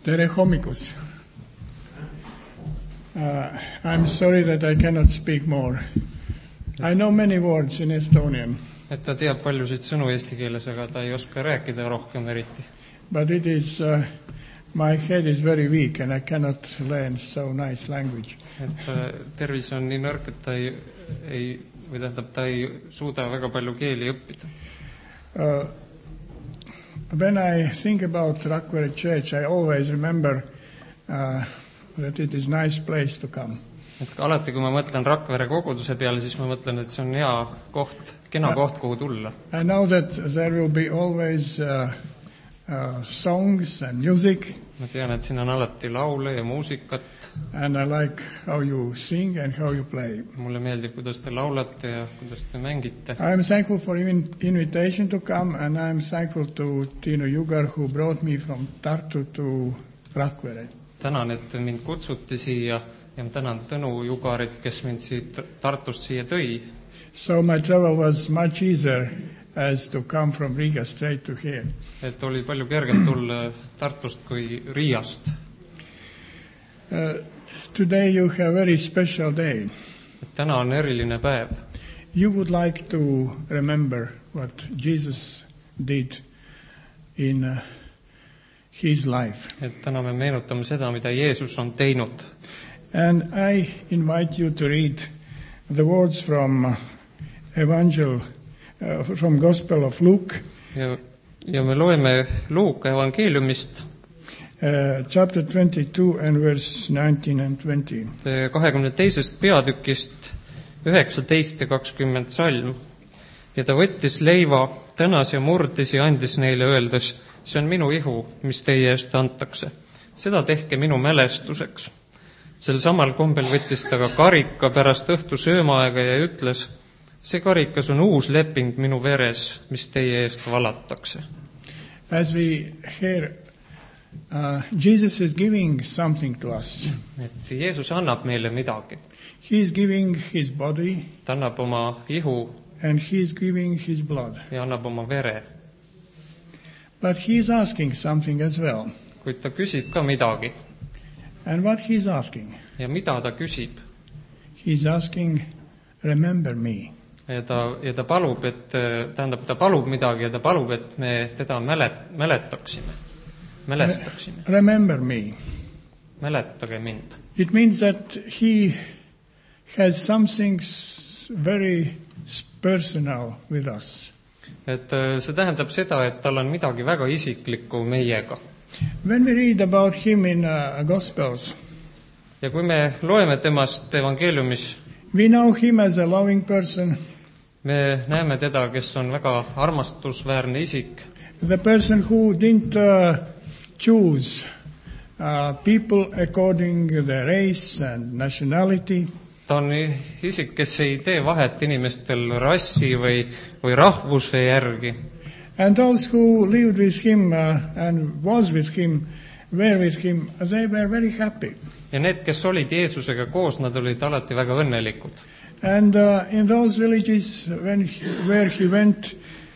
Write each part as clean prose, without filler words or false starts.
Tere hommikust. I'm sorry that I cannot speak more. I know many words in Estonian. Et ta teab paljusid sõnu eesti keeles, aga ta ei oska rääkida rohkem eriti. But it is, my head is very weak and I cannot learn so nice language. Et tervis on nii nõrk, et ta ei suuda väga palju keeli õppida. When I think about Rakvere Church, I always remember that it is a nice place to come. Et alati, kui ma mõtlen Rakvere koguduse peale, siis ma mõtlen, et see on hea koht, kena koht, kuhu tulla. I know that there will be always songs and music. Ma tean, et siin on alati laule ja muusikat. And I like how you sing and how you play. Mulle meeldib, kuidas te laulate ja kuidas te mängite. I am thankful for invitation to come, and I am thankful to Tino Jugar who brought me from Tartu to Rakvere. Tänan, et mind kutsuti siia ja tänan Tõnu Jugarit, kes mind siit Tartust siia tõi. So my travel was much easier as to come from Riga straight to here. Et oli palju kergem tulla Tartust kui Riiast. Today you have a very special day. Et täna on eriline päev. You would like to remember what Jesus did in his life. Et täna me meenutame seda, mida Jeesus on teinud. And I invite you to read the words from from Gospel of Luke. Ja me loeme Luuka evangeeliumist. Chapter 22 and verse 19 and 20. 22. peatükist 19 ja 20 salm. Ja ta võttis leiva, tänas ja murdis ja andis neile öeldes, see on minu ihu, mis teie eest antakse. Seda tehke minu mälestuseks. Sel samal kombel võttis ta ka karika pärast õhtu söömaaega ja ütles, see karikas on uus leping minu veres, mis teie eest valatakse. As we hear, Jesus is giving something to us. Et Jeesus annab meile midagi. He is giving his body. Ta annab oma ihu. And he is giving his blood. Ja annab oma vere. But he is asking something as well. Kuid ta küsib ka midagi. And what he is asking? Ja mida ta küsib? He is asking, remember me. Ja ta palub, ta palub midagi ja ta palub, et me teda mälestaksime. Remember me. Mäletage mind. It means that he has something very personal with us. Et see tähendab seda, et tal on midagi väga isiklikku meiega. When we read about him in Gospels, ja kui me loeme temast evangeeliumis, we know him as a loving person. Me näeme teda, kes on väga armastusväärne isik. The person who didn't choose people according to their race and nationality. Ta on isik, kes ei tee vahet inimestel rassi või rahvuse järgi. And those who lived with him and was with him, were with him, they were very happy. Ja need, kes olid Jeesusega koos, nad olid alati väga õnnelikud. And in those villages where he went,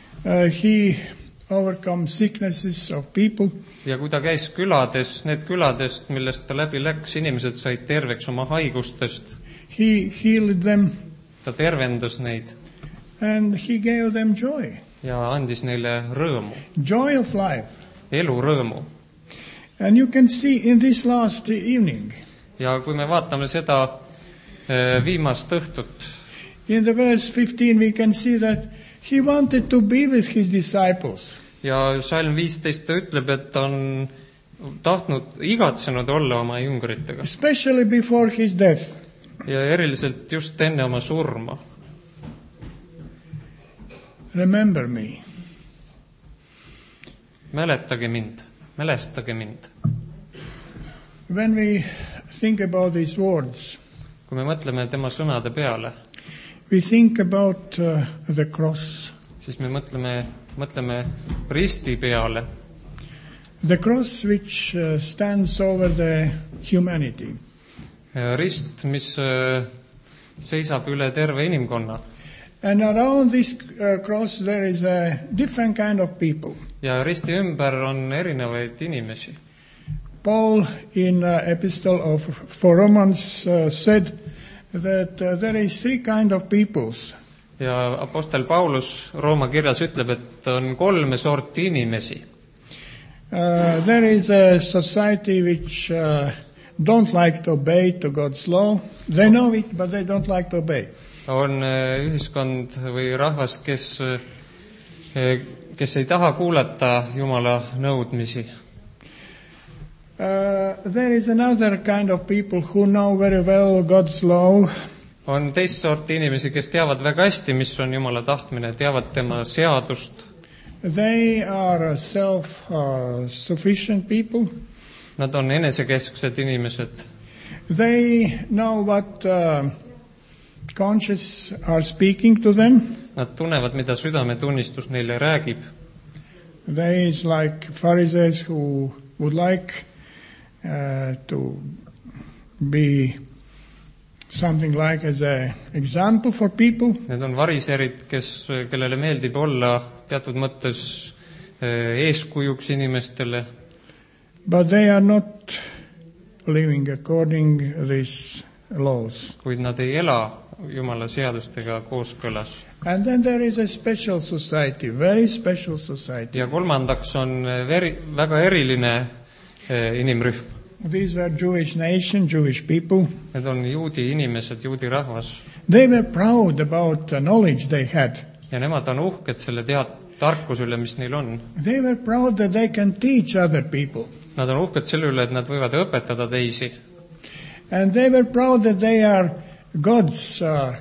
he overcome sicknesses of people. Ja kui ta käis külades, need küladest, millest ta läbi läks, inimesed said terveks oma haigustest. He healed them. Ta tervendas neid. And he gave them joy. Ja andis neile rõõmu. Joy of life. Elu rõõmu. And you can see in this last evening. Ja kui me vaatame seda viimast õhtut. In the verse 15 we can see that he wanted to be with his disciples. Ja salm 15 ta ütleb, et ta on igatsenud olla oma jüngritega. Especially before his death. Ja eriliselt just enne oma surma. Remember me. Mälestage mind. When we think about these words, kui me mõtleme tema sõnade peale, we think about the cross. Siis me mõtleme risti peale. The cross which stands over the humanity. Rist, mis seisab üle terve inimkonna. And around this cross there is a different kind of people. Ja risti ümber on erinevaid inimesi. Paul in epistle for Romans said that there is three kind of peoples. Ja apostel Paulus Rooma kirjas ütleb, et on kolme sorti inimesi. There is a society which don't like to obey to God's law. They know it, but they don't like to obey. On ühiskond või rahvas, kes ei taha kuulata Jumala nõudmisi. There is another kind of people who know very well God's law. On teist sorti inimesi, kes teavad väga hästi, mis on Jumala tahtmine, teavad tema seadust. They are self-sufficient people. Nad on enesekesksed inimesed. They know what conscience are speaking to them. Nad tunnevad, mida südametunnistus neile räägib. They is like Pharisees who would like to be something like as an example for people. Need on variserid, kellele meeldib olla teatud mõttes eeskujuks inimestele. But they are not living according to these laws. Kuid nad ei ela Jumala seadustega kooskõlas. And then there is a special society, very special society. Ja kolmandaks on väga eriline inimrühm. These were Jewish nation, Jewish people. Need on juudi inimesed, juudi rahvas. They were proud about the knowledge they had. Ja nemad on uhked selle tarkuse üle, mis neil on. They were proud that they can teach other people. Nad on uhked selle üle, et nad võivad õpetada teisi. And they were proud that they are God's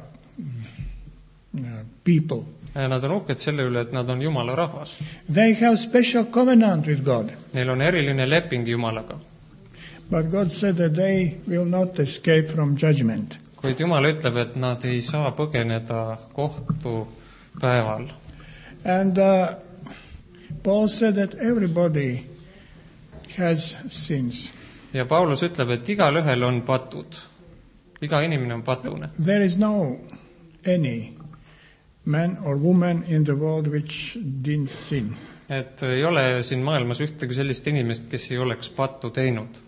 people. Ja nad on uhked selle üle, et nad on Jumala rahvas. They have special covenant with God. Neil on eriline leping Jumalaga. But God said that they will not escape from judgment. Kuid Jumal ütleb, et nad ei saa põgeneda kohtu päeval. And Paul said that everybody has sins. Ja Paulus ütleb, et igalühel on patud. Iga inimene on patune. There is no any man or woman in the world which didn't sin. Et ei ole siin maailmas ühtegi sellist inimest, kes ei oleks pattu teinud.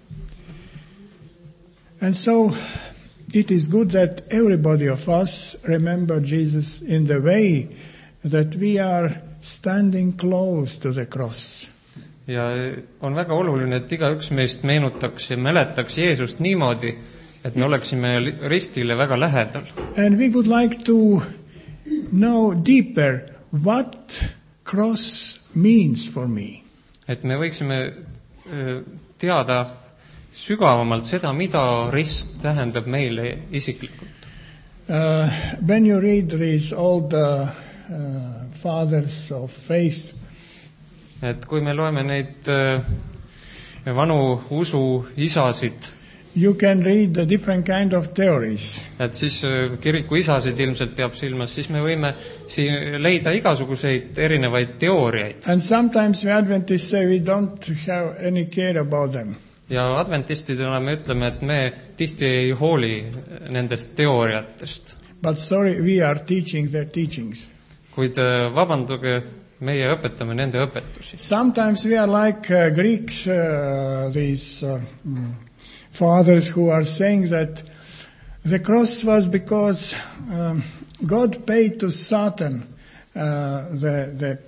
And so it is good that everybody of us remember Jesus in the way that we are standing close to the cross. Ja on väga oluline, et igaüks meist meenutaks ja mäletaks Jeesust niimoodi, et me oleksime ristile väga lähedal. And we would like to know deeper what cross means for me. Et me võiksime teada sügavamalt seda, mida rist tähendab meile isiklikult. When you read these old fathers of faith, et kui me loeme neid vanu usu isasid, you can read the different kind of theories. Et siis kiriku isasid ilmselt peab silmas, siis me võime siin leida igasuguseid erinevaid teooriaid. And sometimes we Adventists say we don't have any care about them. Ja adventistidena me ütleme, et me tihti ei hooli nendest teooriatest. But sorry, we are teaching their teachings. Kuid vabanduge, meie õpetame nende õpetusi. Sometimes we are like Greeks, these fathers who are saying that the cross was because God paid to Satan the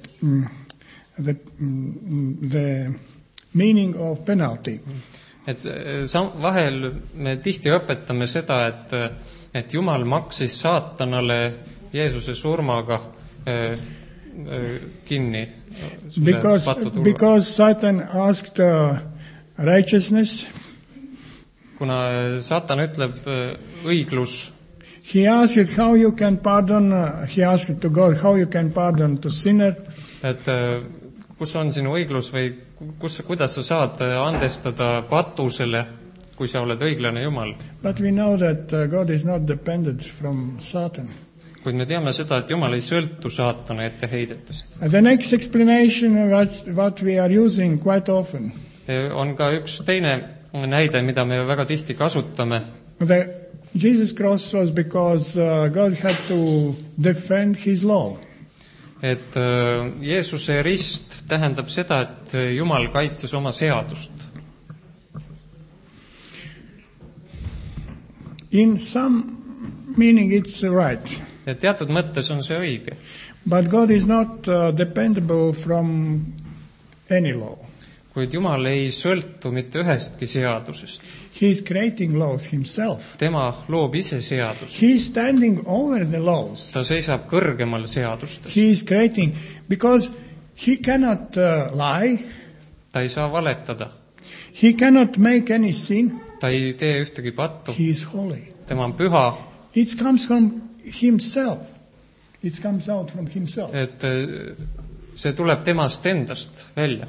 meaning of penalty. Et vahel me tihti õpetame seda, et Jumal maksis saatanale Jeesuse surmaga kinni. Because Satan asked righteousness. Kuna Satan ütleb õiglus. He asked how you can pardon, he asked to God how you can pardon to sinner. Et kus on sinu õiglus või kuidas sa saad andestada patusele, kui sa oled õiglane Jumal. But we know that God is not dependent from Satan. Kuid me teame seda, et Jumal ei sõltu saatana etteheidetest. The next explanation what we are using quite often. On ka üks teine näide, mida me väga tihti kasutame. The Jesus cross was because God had to defend his law. Et Jeesuse rist tähendab seda, et Jumal kaitses oma seadust. In some meaning it's right. ja teatud mõttes on see õige. But God is not dependable from any law. Kuid Jumal ei sõltu mitte ühestki seadusest. He is creating laws himself. Tema loob ise seadust. He is standing over the laws. Ta seisab kõrgemal seadustest. He is creating, because he cannot lie. Ta ei saa valetada. He cannot make any sin. Ta ei tee ühtegi pattu. He is holy. Tema on püha. It comes from himself. It comes out from himself. Et see tuleb temast endast välja.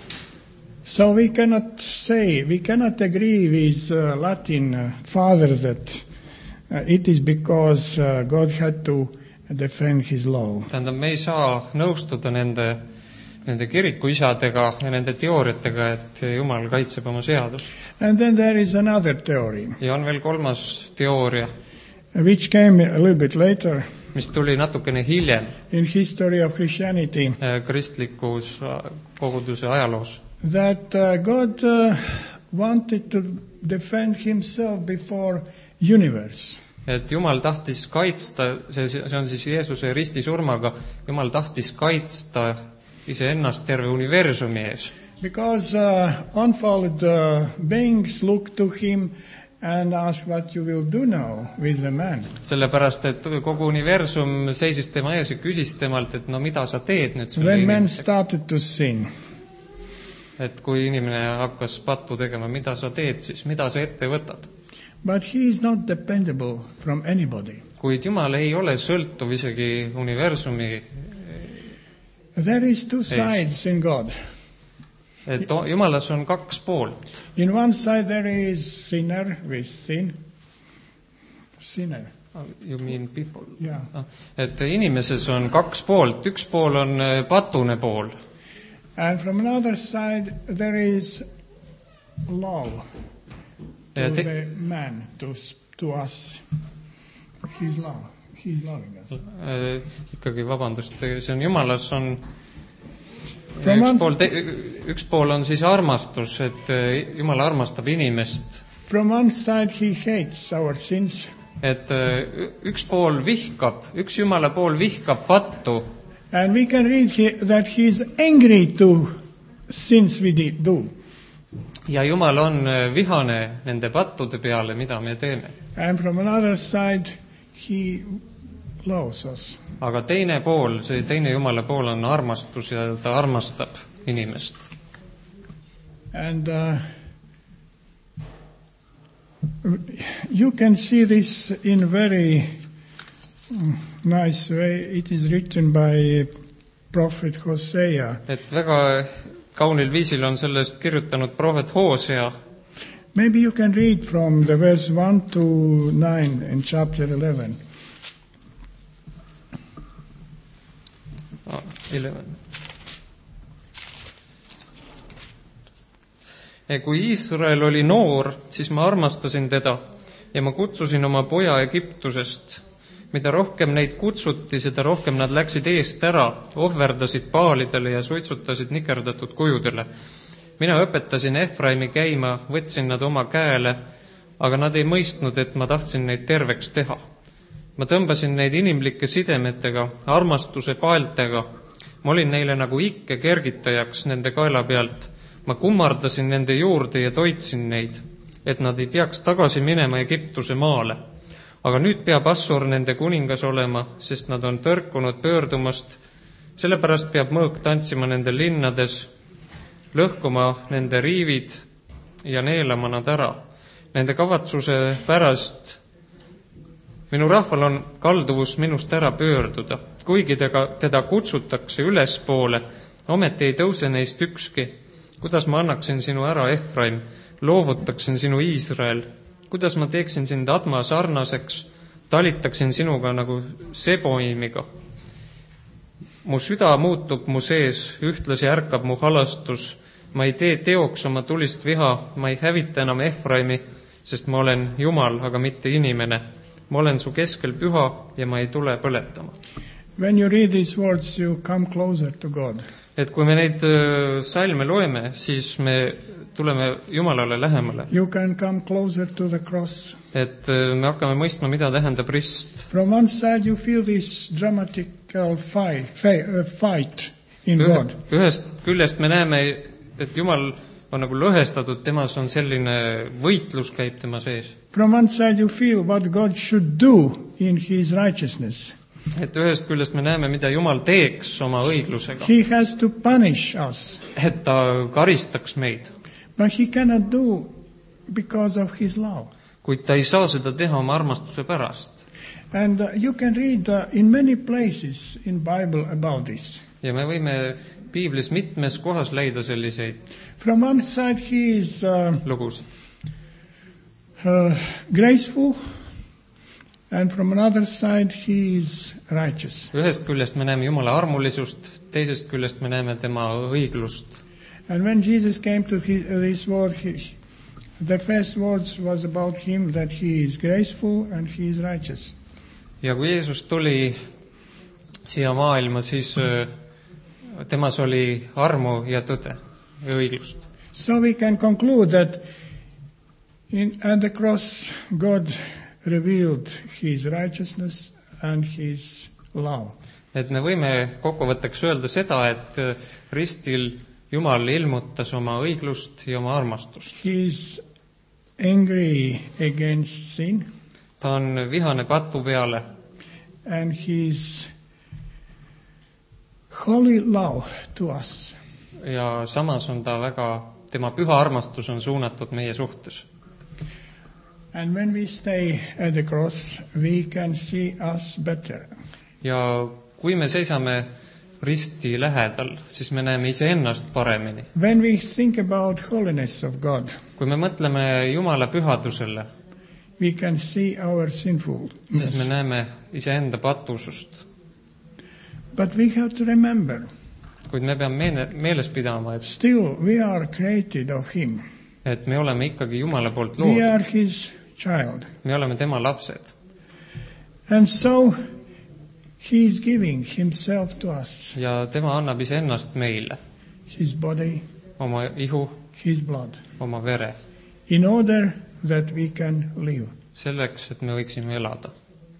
So we cannot say, we cannot agree with Latin fathers that it is because God had to defend his law. Tähendab, me ei saa nõustuda nende kirikuisadega ja nende teooriatega, et Jumal kaitseb oma seadust. And then there is another theory. Ja on veel kolmas teooria, which came a little bit later. Mis tuli natukene hiljem. In history of Christianity. Kristlikus koguduse ajaloos. That God wanted to defend himself before universe. Et Jumal tahtis kaitsta, see on siis Jeesuse ristisurmaga, Jumal tahtis kaitsta iseennast terve universumi ees. Because unfolded beings look to him and ask what you will do now with the man. Sellepärast, et kogu universum seisis tema ees ja küsis temalt, et no mida sa teed nüüd selle When man inimesega? started to sin. Et kui inimene hakkas pattu tegema, mida sa teed siis, mida sa ette võtad? But he is not dependable from anybody. Kuid Jumal ei ole sõltuv isegi universumi. There is two sides in God. Et Jumalas on kaks poolt. In one side there is sinner with sin. Sinner. You mean people? Yeah. Et inimeses on kaks poolt. Üks pool on patune pool. And from another side there is love to the man, to us. He's love. He's loving us. Ikkagi vabandust, see on Jumalas on üks pool on siis armastus, et Jumal armastab inimest. From one side he hates our sins. Et üks pool vihkab, üks Jumala pool vihkab pattu. And we can read that he is angry to sins we do. Ja Jumal on vihane nende pattude peale, mida me teeme. And from another side he loves us. Aga teine pool, see teine Jumala pool on armastus ja ta armastab inimest. And you can see this in very nice way. It is written by prophet Hosea. Et väga kaunil viisil on sellest kirjutanud prohvet Hosea. Maybe you can read from the verse 1 to 9 in chapter 11. 11. Kui Iisrael oli noor, siis ma armastasin teda ja ma kutsusin oma poja Egiptusest. Mida rohkem neid kutsuti, seda rohkem nad läksid eest ära, ohverdasid paalidele ja suitsutasid nikerdatud kujudele. Mina õpetasin Efraimi käima, võtsin nad oma käele, aga nad ei mõistnud, et ma tahtsin neid terveks teha. Ma tõmbasin neid inimlike sidemetega, armastuse paeltega. Ma olin neile nagu ikke kergitajaks nende kaela pealt. Ma kummardasin nende juurde ja toitsin neid, et nad ei peaks tagasi minema Egiptuse maale. Aga nüüd peab Assur nende kuningas olema, sest nad on tõrkunud pöördumast. Sellepärast peab mõõk tantsima nende linnades, lõhkuma nende riivid ja neelama nad ära. Nende kavatsuse pärast minu rahval on kalduvus minust ära pöörduda. Kuigi teda kutsutakse ülespoole, ometi ei tõuse neist ükski. Kuidas ma annaksin sinu ära, Efraim, loovutaksin sinu Iisrael? Kuidas ma teeksin sind Adma sarnaseks, talitaksin sinuga nagu Seboimiga? Mu süda muutub mu sees, ühtlasi ärkab mu halastus. Ma ei tee teoks oma tulist viha, ma ei hävita enam Efraimi, sest ma olen Jumal, aga mitte inimene. Ma olen su keskel püha ja ma ei tule põletama. When you read these words, you come closer to God. Et kui me neid salme loeme, siis me tuleme Jumalale lähemale. You can come closer to the cross. et me hakkame mõistma, mida tähendab rist. From one side you feel this dramatical fight in God. Ühest küljest me näeme, et Jumal on nagu lõhestatud, temas on selline võitlus käib tema sees. From one side you feel what God should do in his righteousness. Et ühest küljest me näeme, mida Jumal teeks oma õiglusega. He has to punish us. Et ta karistaks meid. But he cannot do because of his love. Kuid ta ei saa seda teha oma armastuse pärast. And you can read in many places in Bible about this. Ja me võime Piiblis mitmes kohas leida selliseid From one side he is lugus. Graceful, and from another side he is righteous. Ühest küljest me näeme Jumala armulisust, teisest küljest me näeme tema õiglust. And when Jesus came to this world, the first words was about him that he is graceful and he is righteous. Ja kui Jeesus tuli siia maailma, siis temas oli armu ja tõde ja õiglust. So we can conclude that at the cross God revealed his righteousness and his love. Et me võime kokkuvõtteks öelda seda, et ristil Jumal ilmutas oma õiglust ja oma armastust. He is angry against sin. Ta on vihane patu peale. And his holy love to us. Ja samas on ta tema püha armastus on suunatud meie suhtes. And when we stay at the cross, we can see us better. Ja kui me seisame risti lähedal, siis me näeme iseennast paremini. When we think about holiness of God, kui me mõtleme Jumala pühadusele, we can see our sinfulness. siis me näeme iseenda patusust. But we have to remember, kuid me peame meeles pidama, et still we are created of him. Et me oleme ikkagi Jumala poolt We are loodud. his child. Me oleme tema lapsed. And so he is giving himself to us, Ja tema annab iseennast meile, his body, oma ihu, his blood, oma vere, in order that we can live. selleks, et me võiksime elada.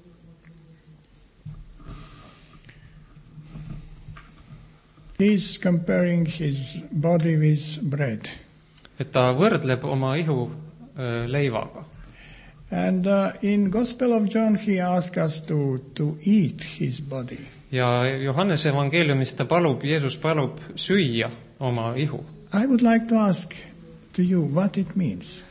He is comparing his body with bread. Et ta võrdleb oma ihu leivaga. And in Gospel of John he asks us to eat his body. Ja Johannese evangeeliumis Jeesus palub süüa oma ihu. I would like to ask to you what it means.